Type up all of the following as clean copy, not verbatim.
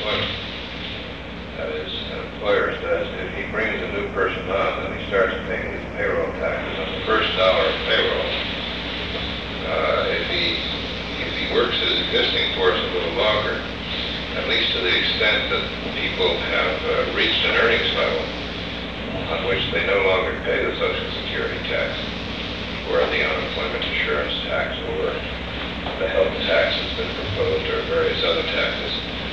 employment. That is, an employer does, if he brings a new person on, then he starts paying his payroll taxes on the first dollar of payroll. If he works his existing force a little longer, at least to the extent that people have reached an earnings level on which they no longer pay the Social Security tax, or the unemployment insurance tax, or the health tax that's been proposed, or various other taxes,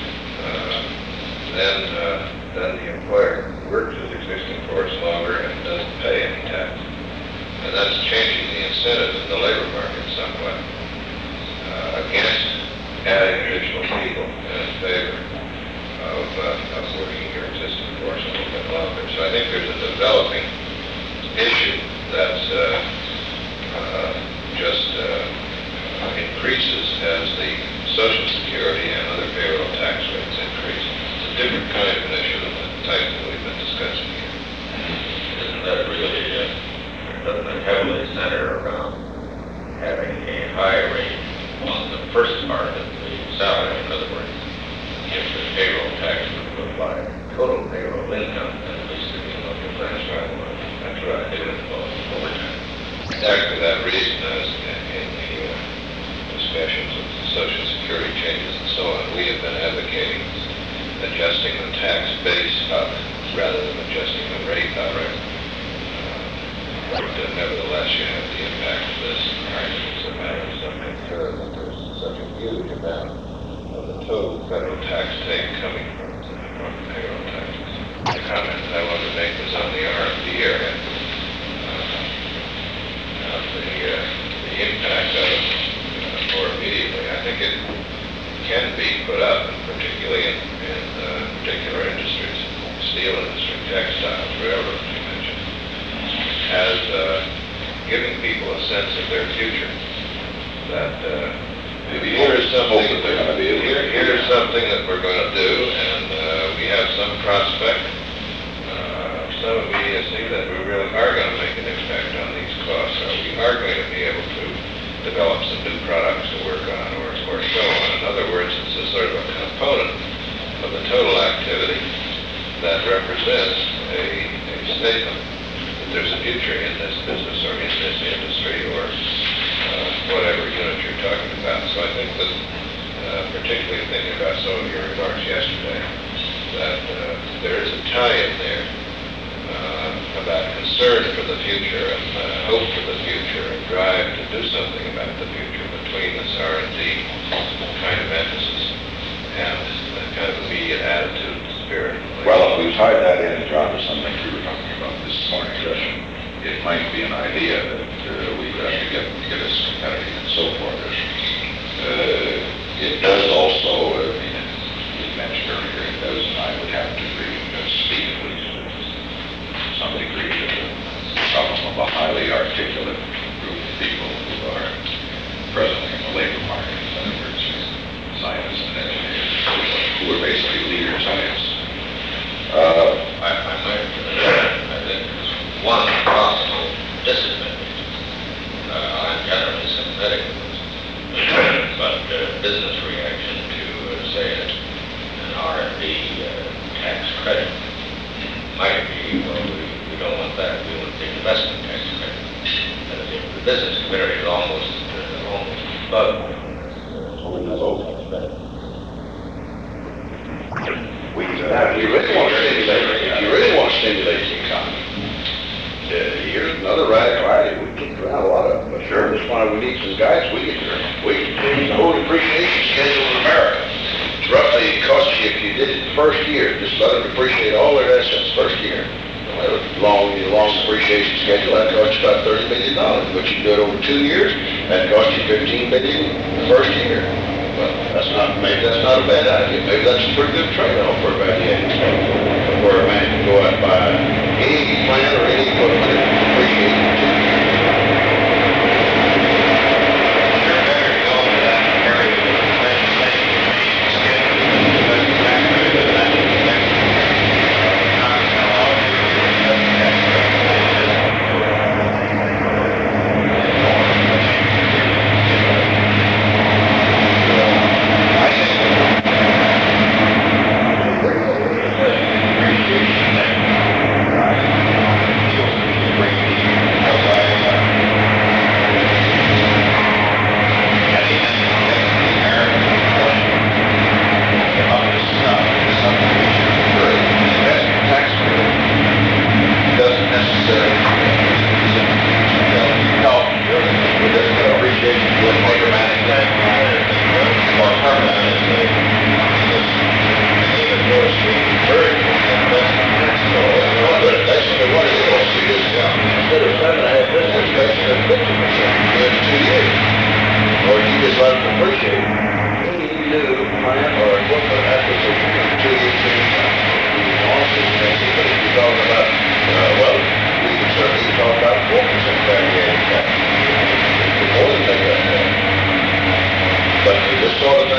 then the employer works his existing force longer and doesn't pay any tax. And that's changing the incentive in the labor market somewhat against adding additional people and in favor of working your existing force a little bit longer. So I think there's a developing issue that's just increases as the Social Security and other payroll tax rates increase. It's a different kind of an issue than the type that we've been discussing here. Isn't that really, doesn't it heavily center around having a high rate on the first part of the salary? In other words, if the payroll tax would apply total payroll income, then at least if you look at That's right. It would involve overtime. Exactly that reason, as in the discussions of the Social Security changes and so on, we have been advocating adjusting the tax base up rather than adjusting the rate up. But nevertheless, you have the impact of this. It's a matter of some concern that there's such a huge amount of the total federal tax take coming from the payroll taxes. The comment that I wanted to make was on the R&D area. The impact of it more immediately. I think it can be put up, particularly in particular industries, steel industry, textiles, railroads, you mentioned, as giving people a sense of their future. That here's something that we're going to do, and we have some prospect, some immediacy that we really are going to make an impact on these costs, or we are going to be able to develop some new products to work on, or so on. In other words, it's a sort of a component of the total activity that represents a statement that there's a future in this business or in this industry or whatever unit you're talking about. So I think that, particularly thinking about some of your remarks yesterday, that there is a tie-in there about concern for the future and hope for the future and drive to do something about the future between this R&D kind of emphasis and that kind of immediate attitude and spirit. Well, if we tie that in, John, to something we were talking about this morning session, it might be an idea that we would have to get us competitive and so forth. It does also, we mentioned earlier, it does, and I would have to agree, speak at least to some degree to the problem of a highly articulate group of people who are presently in the labor market. In other words, scientists and engineers who are basically leader scientists. I think there's one possible disadvantage. I'm generally sympathetic to this, but business reaction to, say, an R&D tax credit might be, well, we don't want that. We want the investment tax credit. And the business community is almost above. If you really want to stimulate the economy, here's another radical idea. We kicked around a lot of them, but sure, that's why we need some guys. We can change the whole depreciation schedule in America. It's roughly, it costs you, if you did it the first year, just let them depreciate all their assets first year. Long depreciation schedule, that costs you about $30 million. But you do it over 2 years, that costs you $15 million the first year. Well, maybe that's not a bad idea. Maybe that's a pretty good trade-off for a value-added schedule, where a man can go out and buy any plant or any equipment and depreciate it for 2 years.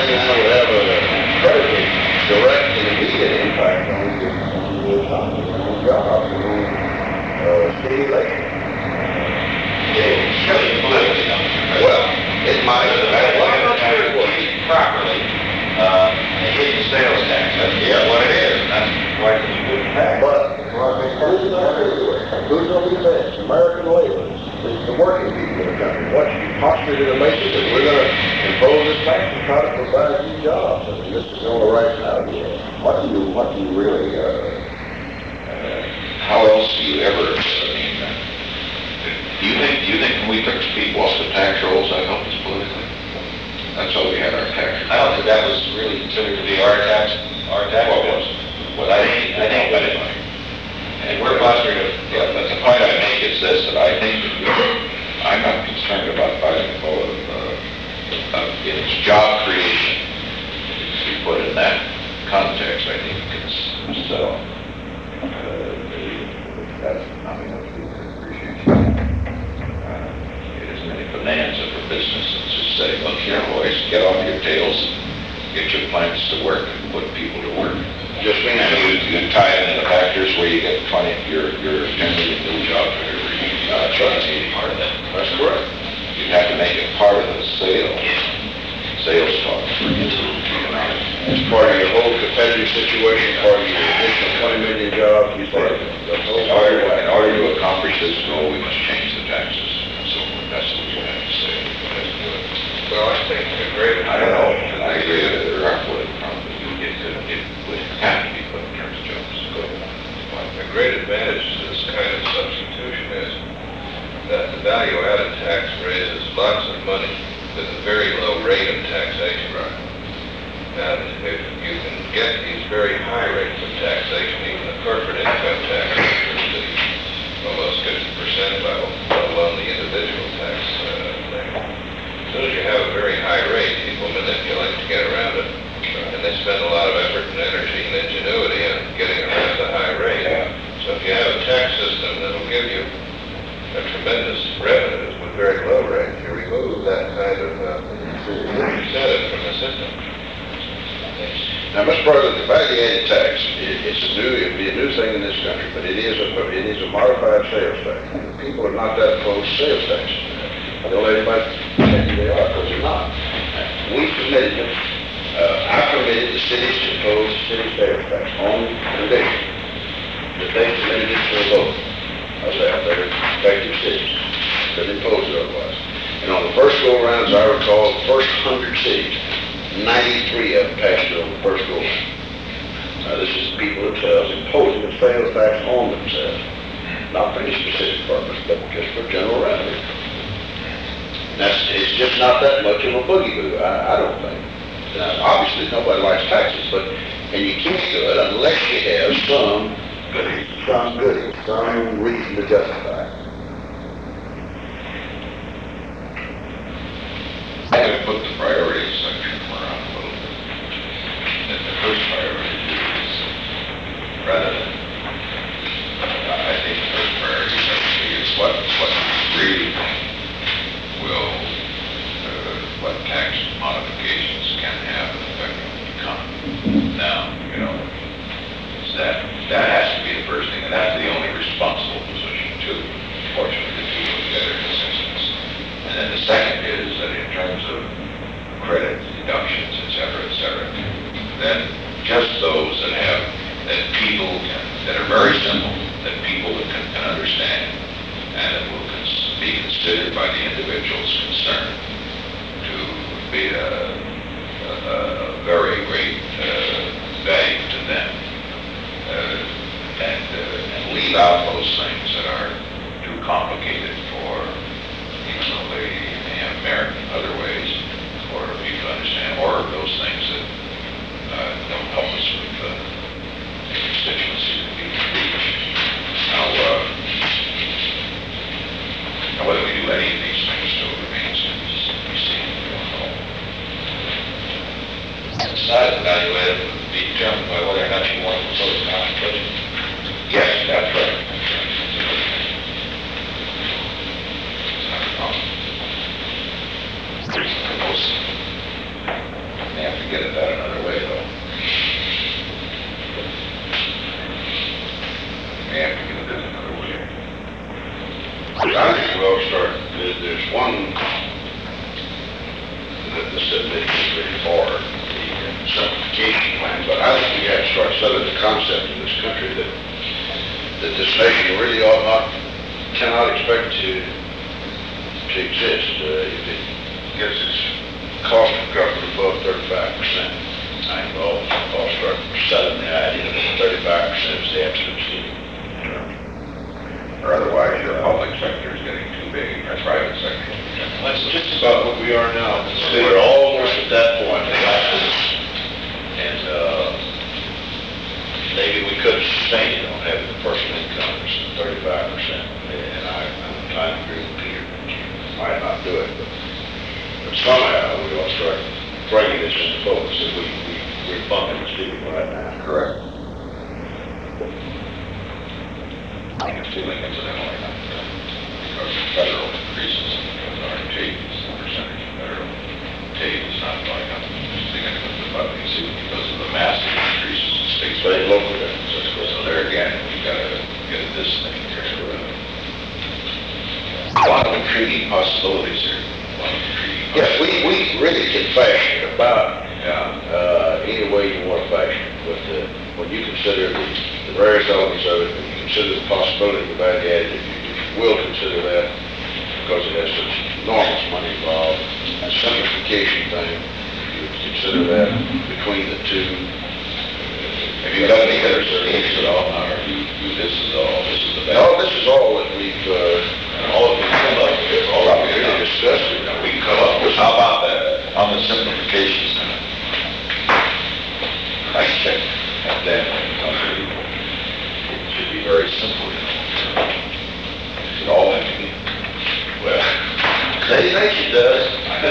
would have a very direct and immediate impact on the economy, on jobs, on stimulation. It's really politically done. Well, it might. Why not treat properly, a hidden sales tax? That's what it is, and that's why it's a good tax. But who's going to be the best? American labor. It's the working people in the country. What you postured in a basis that we're going to impose this tax and try to provide you jobs. I mean, this is on the right side here. What do you really, How else do you ever, I mean, do you think when we took people off the tax rolls, that helped us politically? That's how we had our tax. I don't think that was really considered to be our tax. What was? Well, I think and we're fostering a, Yeah, but the point I make is this, that I think that I'm not concerned about fighting it's job creation. If you put it in that context, I think it's, that's, I mean, that's appreciation. It isn't any bonanza for business. It's just say, look here, boys, get off your tails, get your plants to work, and put people to work. just means And you tie it into the factors where you get 20, you're generally a new job for every trying part of that. that's correct. You have to make it part of the sales talk for you to economic. It's part of your whole competitive situation, part of your additional 20 million jobs, you say. In order to accomplish this goal, we must change the taxes and so forth. That's what you have to say. Well, I think a great... I don't know, and I agree that there are political problems. It would have to be put in terms of jobs. Go ahead. A great advantage to this kind of substitution is that the value-added tax raises lots of money with a very low rate of taxation. And if you can get these very high rates of taxation, even the corporate income tax is the almost 50% level, let alone the individual tax thing. As soon as you have a very high rate, people manipulate to get around it. And they spend a lot of effort and energy and ingenuity on getting around the high rate. So if you have a tax system that'll give you a tremendous revenues with very low rates, you remove that kind of incentive from the system. Now, Mr. President, the value-added tax, it'd be a new thing in this country, but it is a modified sales tax. People are not that opposed to sales tax. Don't let anybody think they are, because they're not. We committed it. I permitted the cities to impose city sales tax on condition that they submitted it to a vote. I say out there, respective cities, that imposed it otherwise. And on the first go-around, as I recall, the first 100 cities, 93 of them passed it on the first go-around. Now, this is people themselves imposing a sales tax on themselves, not for any specific purpose, but just for general revenue. It's just not that much of a boogie-boo, I don't think. Now, obviously, nobody likes taxes, and you can't do it unless you have some goodies, some reason to justify it. I'm going to put the priorities section around a little bit. And the first priority is, rather than, I think the first priority actually is what we really think will, what tax modifications can have an effect on the economy. Now, that has to be the first thing, and that's the only responsible position too. Fortunately, the two go together in this instance. And then the second is that in terms of credit deductions, et cetera, then just those that people that are very simple, that people can understand, and that will be considered by the individuals concerned to be a very great value to them. And leave out those things that are too complicated for the American other ways for people to understand, or those things that don't help us with the constituency that we reach. Now, whether we do any of these things still remains to be seen. We don't know. the size of value added would be determined by whether or not you want to propose a common budget. Yes, that's right. It's not a problem. Propose. They have to to get at that another way, though. May have to get at that another way. I think we'll start, there's one that the submission is pretty far, the simplification plan, but I think we have to start selling the concept in this country that this nation really cannot expect to exist if it gets its cost of government above 35%. I think we'll start selling the idea that 35% is the absolute ceiling. Or otherwise, your public sector is getting too big, your private sector. That's just about what we are now. So we're almost at that point. And maybe we could sustain it on having the personal income is 35%. And I'm trying to agree with Peter. Might not do it, but somehow we ought to start bringing this into focus that we're bumping the ceiling right now. Correct. I have a feeling incidentally that because of federal increases, because our tape is the percentage of federal tape is not going up significantly, but you see, because of the massive increases in state State local differences. So there again, we've got to get at this thing here. A lot of intriguing possibilities here. A lot of intriguing Yes, we really can fashion it about any way you want to fashion it. But when you consider the various elements of it, when you consider the possibility of value added, if you will consider that, because it has such enormous money involved, and simplification thing, you would consider that between the two. Have you got any other schemes at all, or this is the best? No, this is all that we've All that we come up with, all that we really discussed. we can come up with. How about that, on the simplification side? I checked at that, it should be very simple, you know. It should all have to be, well, They think it does.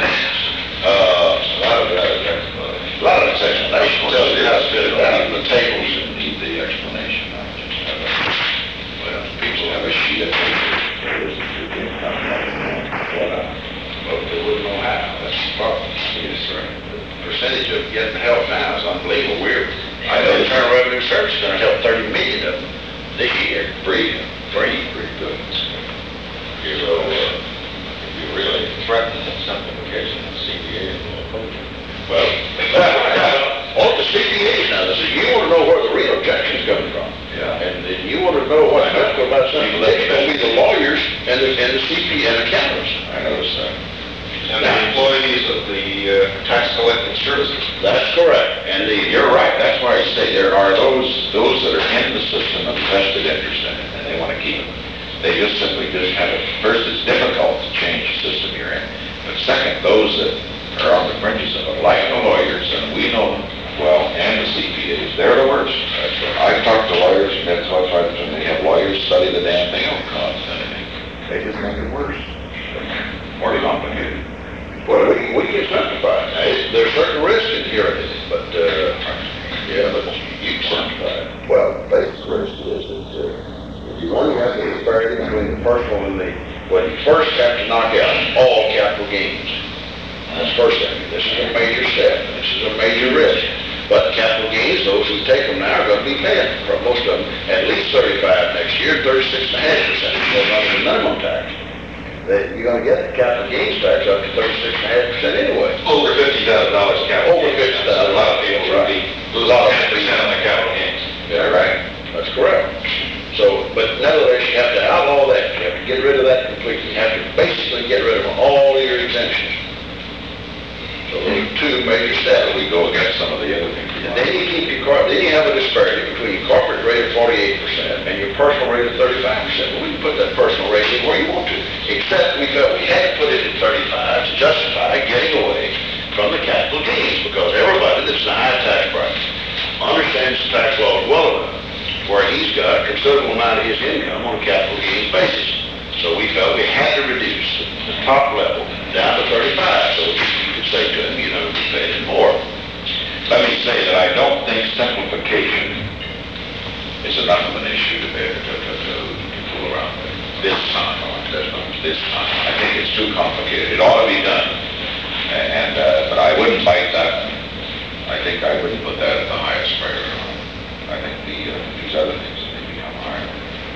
a lot of it's explanation. Tells you how to fit it down. Even the tables need the explanation. I just have well, people have a sheet of paper. But they wouldn't know how. That's the problem. Yes, right. The percentage of getting help now is unbelievable. I know. The Internal Revenue Service is going to help 30 million of them this year. Free. Free. Good. So, if you really threaten simplification, the CPA will oppose it. Well, on the CPA now, you want to know where the real objection is coming from. Yeah. And you want to know what's critical about something. It's going to be the lawyers and the CPA and accountants. I noticed that. And the employees of the tax collecting services. That's correct. And You're right, that's why I say there are those that are in the system of vested interest in it, and they want to keep it. They just simply have it. First, it's difficult to change the system you're in. But second, those that are on the fringes of it, like the lawyers, and we know them well, and the CPAs, they're the worst. I've talked to lawyers, and that's why they have lawyers study the damn thing, don't cost anything. They just make it worse. More complicated. well, we can simplify it. Now, there's certain risks inherent in it, but, but you can simplify it. Well, the basic risk is that if you only have the disparity between the personal and well, you first have to knock out all capital gains. That's the first thing. This is a major step. This is a major risk. But capital gains, those who take them now are going to be paying, for most of them, at least 35 next year, 36.5%. Goes under the minimum tax. You're going to get the capital gains tax up to 36.5% anyway. Over $50,000 capital. Over $50,000. A lot of people would be losing 10% on the capital gains. Yeah, right. That's correct. So, but nevertheless, you have to outlaw that. You have to get rid of that completely. You have to basically get rid of all your exemptions. So those are two major steps. We go against some of the other things. And then you keep then you have a disparity between your corporate rate of 48% and your personal rate of 35%. Well, we can put that personal rate in where you want to. Except we felt we had to put it at 35 to justify getting away from the capital gains, because everybody that's in a high tax bracket understands the tax laws well enough where he's got a considerable amount of his income on a capital gains basis. So we felt we had to reduce the top level down to 35, so you could say to him, we paid him more. Let me say that I don't think simplification is enough of an issue to fool around with. This time. I think it's too complicated. It ought to be done. But I wouldn't bite that one. think I wouldn't put that at the highest priority. I think these other things may become higher.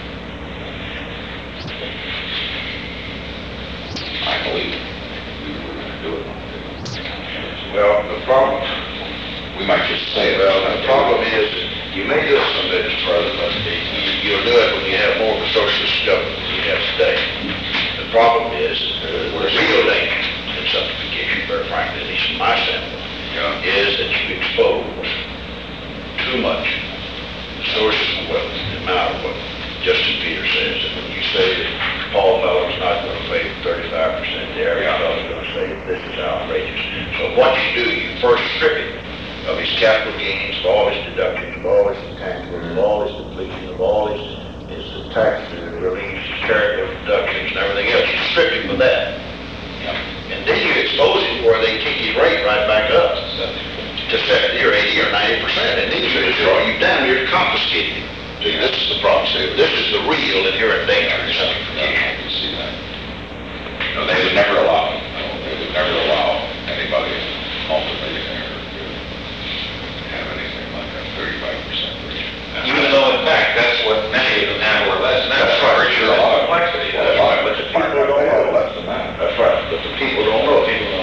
I believe we were going to do it. Well, the problem, We might just say it. well, the problem is, you may do it someday, Mr. President, but you'll do it when you have more of a socialist government than you have today. The problem is, the real danger in simplification, very frankly, at least from my standpoint, Yeah. is that you expose too much the sources of wealth, the amount of wealth. Justin Peters says that when you say that Paul Mellon's not going to pay 35%, the average fellow's going to say this is outrageous. So what you do, you first strip him of his capital gains, of all his deductions, of all his intangibles, of all his depletion, of all his tax reliefs, his charitable deductions, and everything else. You strip him of that. And then you expose him where they kick his rate right back up to 70 or 80 or 90%. And then you destroy you down, you're confiscating him. See, this is the problem. See, this is the real inherent danger in simplification. I can see that. No, they would never allow, anybody multi-millionaire to have anything like a 35% rate. Even though in fact, that's what many of them have or less now. That's right. Sure, complexity. That's right, but the people don't know. Less than that. That's right, but the people don't know.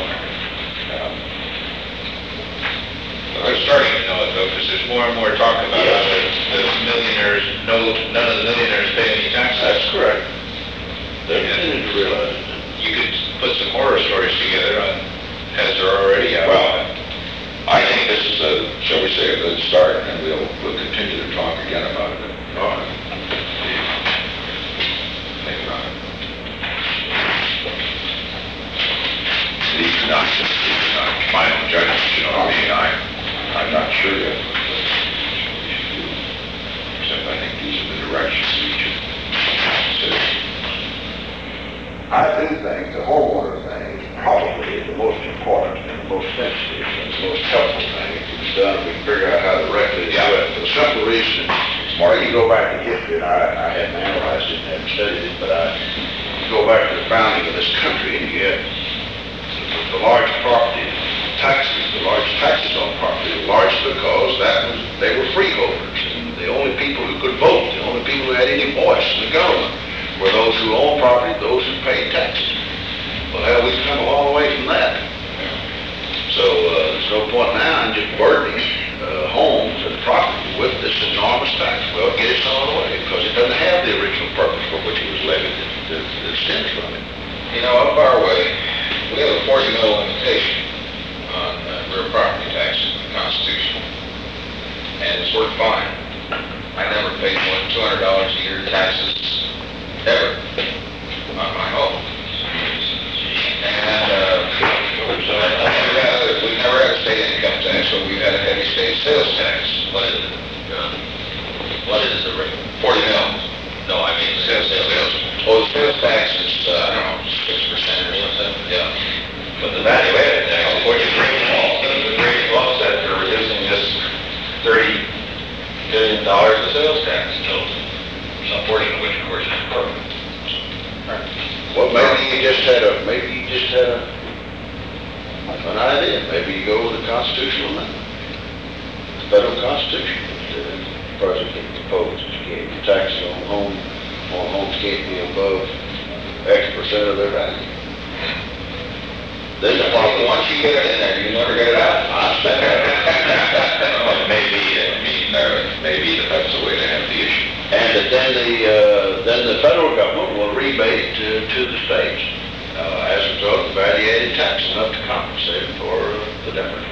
We're starting to know it though, because there's more and more talk about the millionaires, none of the millionaires pay any taxes. That's correct. They need to realize it. You could put some horror stories together on, as there already are. Well, I think this is shall we say, a good start, and we'll continue to talk again about it. Think about it. These are not my own judgments, you know what I mean? I'm not sure yet what we should do, except I think these are the directions we should consider. I do think the homeowner thing is probably the most important and the most sensitive and the most helpful thing that can be done. We can figure out how to directly do it. For the simple reason, Mark, you go back to history, and I hadn't analyzed it and hadn't studied it, but you go back to the founding of this country and you get the large property taxes, the large taxes on property, largely because they were freeholders, and the only people who could vote, the only people who had any voice in the government were those who owned property, those who paid taxes. Well, hell, we've come a long way from that. So there's no point now in just burdening homes and property with this enormous tax. Well, get it on away, because it doesn't have the original purpose for which it was levied that stems from it. You know, up our way, we have a 40-mil limitation on real property taxes in the Constitution, and it's worked fine. I never paid more than $200 a year in taxes, ever, on my home. And we've never had a state income tax, but we've had a heavy state sales tax. What is it? What is the rate? 40 mil. No, I mean sales. Oh, the sales tax is, I don't know, 6% or something. Yeah. But the value-added tax, which is the great offset for reducing this $30 billion of sales tax. Some portion of which, of course, is perfect. Well, maybe you just had an idea. Maybe you go with the constitutional amendment, the federal constitution. The president proposes the taxes on homes can't be above X% of their value. Then the problem, Once you get it in there, you never get it out. Maybe that's the way to have the issue. and that then the federal government will rebate to the states as a result of value-added tax, enough to compensate for the difference.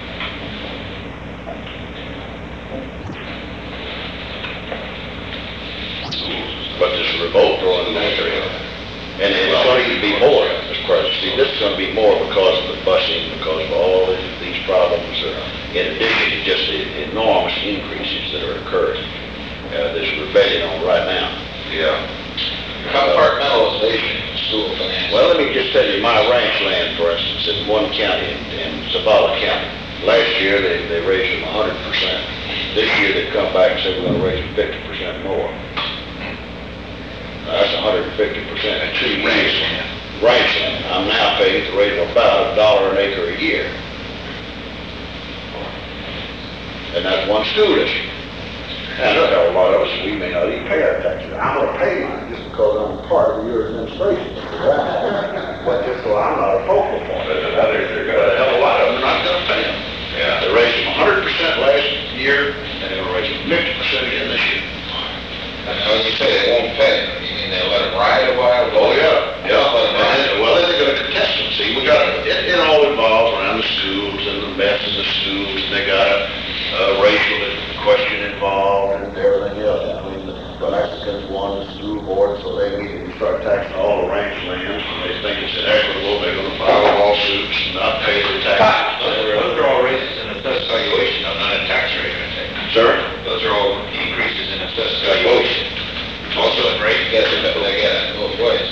But there's a revolt on that area. And it's going to be more, Mr. President. See, this is going to be more because of the busing, because of all these problems, in addition to just the enormous increases that are occurring. There's rebellion on right now. Yeah. Compartmentalization of school finance. Well, let me just tell you, my ranch land, for instance, in one county, in Zavala County, last year they raised them 100%. This year they come back and say we're going to raise them 50% more. That's 150% in 2 years. Ranch land. I'm now paying to raise about $1 an acre a year. And that's one school issue. And there's a lot of us, we may not even pay our taxes. I'm gonna pay mine just because I'm part of your administration. But just so I'm not a focal point. But others are But a hell of gonna, a lot of them are not gonna pay them. yeah. They raised them 100% last year, and they're gonna raise them 50% again this year. And when you say they won't pay, you mean they'll let them ride a while? Oh, yeah. Well, then they're gonna contest them. See, it all involves around the schools and the mess in the schools, and they got a racial question involved and everything else. I mean, the Mexicans won the school board, so they immediately start taxing all the ranch lands, and they think it's inequitable, they're gonna file lawsuits and not pay their taxes. Those are all raises in assessed valuation, not in tax rate, I think. Sir? Those are all increases in assessed valuation. Also in rate, they get it both ways.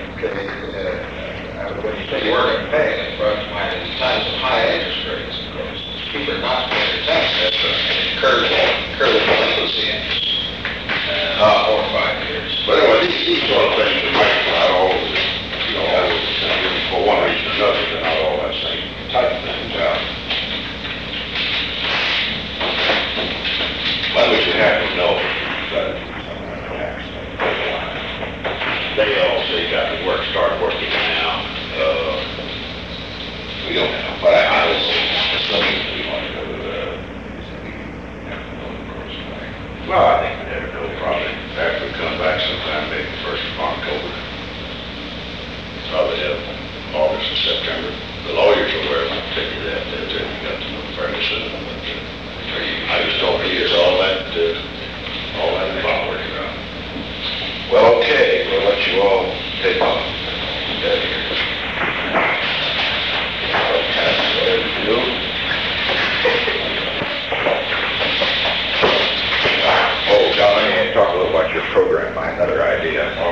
When you say you weren't going to pay, it brought to mind at times of high interest rates, of course. People are not paying their taxes, and incur the delinquency interest. 4 or 5 years. But anyway, these sort of things are not all, for one reason or another, they're not all that same type of thing. Well, we should have to know that they all say got to start working now. We don't know, but I was assuming we want to go to the, Well, I think we'd have to go probably after we come back sometime, maybe first of October. Probably August or September. The lawyers are aware of it, figure that, you got to know fairly soon. I just don't think it's all that involved. well, okay, we'll let you all take off. Oh, John, I want to talk a little about your program, my another idea.